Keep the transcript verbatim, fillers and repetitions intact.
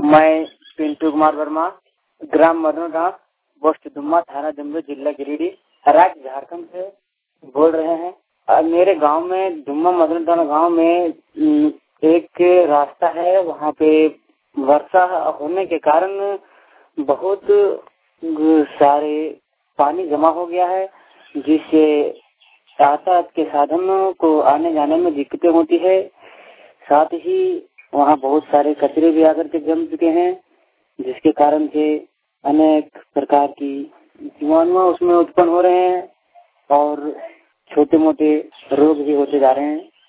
मैं पिंटू कुमार वर्मा, ग्राम मदनगांव, पोस्ट दुम्मा, थाना जमुई, जिला गिरिडीह, राज्य झारखंड से बोल रहे हैं। और मेरे गांव में दुम्मा मदनगांव गांव में एक रास्ता है, वहां पे वर्षा होने के कारण बहुत सारे पानी जमा हो गया है, जिससे यातायात के साधनों को आने जाने में दिक्कतें होती है। साथ ही वहाँ बहुत सारे कचरे भी आकर के जम चुके हैं, जिसके कारण से अनेक प्रकार की बीमारियां उसमें उत्पन्न हो रहे हैं और छोटे मोटे रोग भी होते जा रहे हैं।